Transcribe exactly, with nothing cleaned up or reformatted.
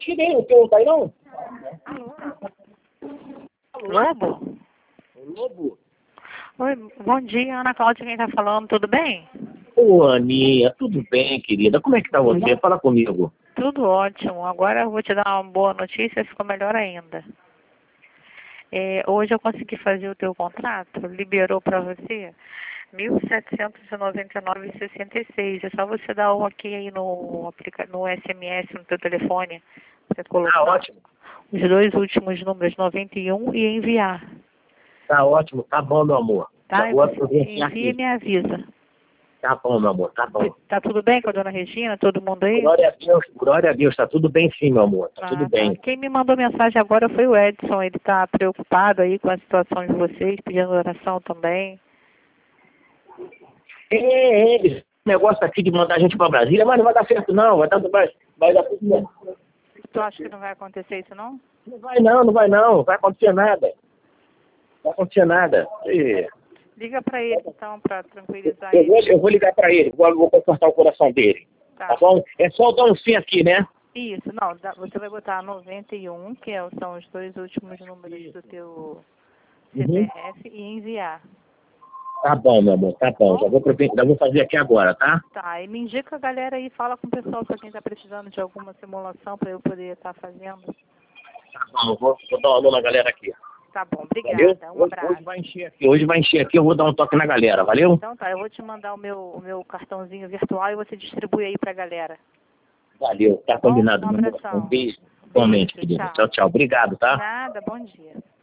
Tirei, o teu não tá aí não? Lobo? Lobo? Oi, bom dia, Ana Cláudia, quem tá falando, tudo bem? Ô, Aninha, tudo bem, querida? Como é que tá você? Fala comigo. Tudo ótimo. Agora eu vou te dar uma boa notícia, ficou melhor ainda. É, hoje eu consegui fazer o teu contrato, liberou para você mil setecentos e noventa e nove reais e sessenta e seis. É só você dar um ok aí no, aplica no S M S, no teu telefone, para colocar Tá ótimo. os dois últimos números, noventa e um, e enviar. Tá ótimo, tá bom, meu amor. Tá? Já vou Você aproveitar envia e aqui. me avisa. Tá bom, meu amor, tá bom. Tá tudo bem com a dona Regina? Todo mundo aí? Glória a Deus, glória a Deus, tá tudo bem sim, meu amor, tá tudo Ah, bem. tá. Quem me mandou mensagem agora foi o Edson. Ele tá preocupado aí com a situação de vocês, pedindo oração também. É, é, esse negócio aqui de mandar a gente pra Brasília, mas não vai dar certo não, vai dar, vai, vai dar tudo certo. Tu acha que não vai acontecer isso, não? Não vai não, não vai não, não vai acontecer nada. Não vai acontecer nada. E... Liga pra ele, então, pra tranquilizar Eu vou, ele. eu vou ligar pra ele, vou, vou confortar o coração dele. Tá. Tá bom? É só dar um sim aqui, né? Isso, não, dá- você vai botar noventa e um, que é- são os dois últimos números do teu C P F, e enviar. Tá bom, meu amor, tá bom. Já vou, provi- já vou fazer aqui agora, tá? Tá, e me indica a galera aí, fala com o pessoal pra quem tá precisando de alguma simulação pra eu poder estar fazendo. Tá bom, vou, vou dar uma alô na galera aqui. Tá bom, Valeu? obrigada, um Hoje, abraço. hoje vai encher aqui, hoje vai encher aqui, eu vou dar um toque na galera, valeu? Então tá, eu vou te mandar o meu, o meu cartãozinho virtual e você distribui aí pra galera. Valeu, tá, Tá bom? combinado, Um meu amor. abração. Um beijo, igualmente, Beijo, querido. tchau. Tchau, tchau. Obrigado, tá? Nada, bom dia.